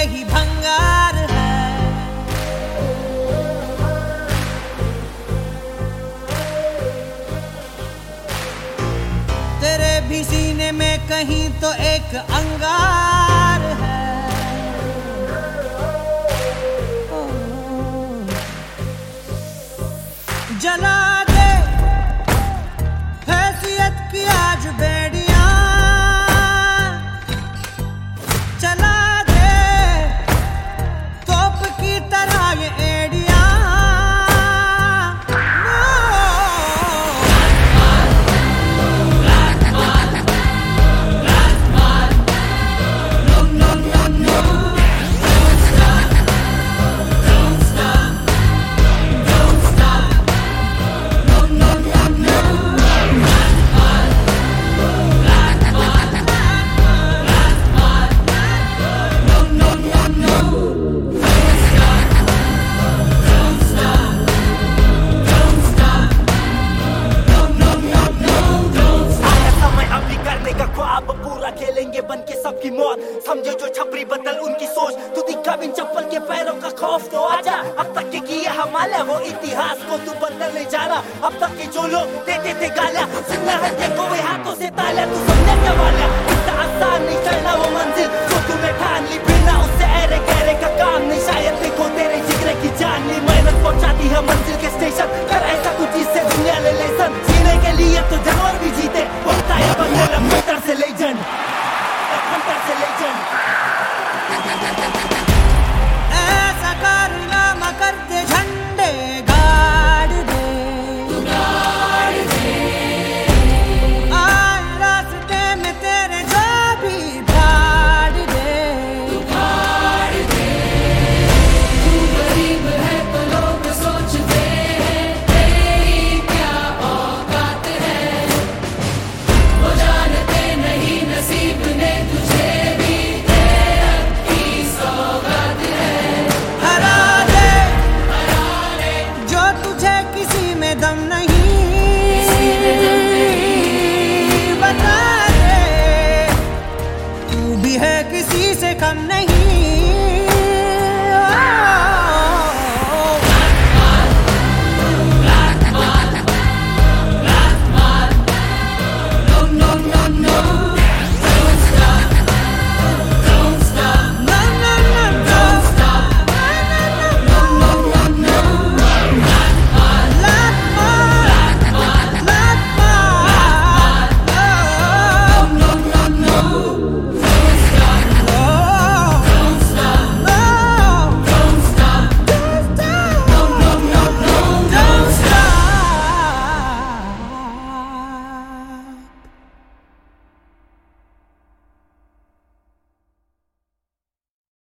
ही भंगार है। तेरे भी सीने में कहीं तो एक अंगार है। जला दे हैसियत की आज बेड़ियां, चला दे तोप की तरह ये एड़ियां। खेलेंगे बन के सबकी मौत, समझो जो छपरी बदल उनकी सोच। तू दिखा बिन चप्पल के पैरों का खौफ तो आजा, अब तक के किए हमारे वो इतिहास को तू बदलने जा रहा। अब तक के जो लोग देते थे गालियां, सुनना है देखो वे हाथों से तालियां। तू समझने क्या वाला, इतना आसान नहीं चढ़ना वो मंजिल जो तूने ठान ली। बिना उससे ऐरे गहरे का काम नहीं, शायद देखो तेरे जिगरे की जान ली। मेहनत पहुंचाती है मंजिल के स्टेशन, कर ऐसा कुछ जिससे दुनिया ले लेसन। जीने के लिए तो जानवर भी जीते, होता है बनने लग से लेजेंड। ऐसा कारनामा कर दे, झंडे गाड़ दे, आए रास्ते में तेरे जो भी फाड़ दे। तू गरीब है तो लोग सोचते हैं तेरी क्या औकात है, वो जानते नहीं नसीब ने तुझे दम नहीं, बता दे तू भी है किसी से कम नहीं।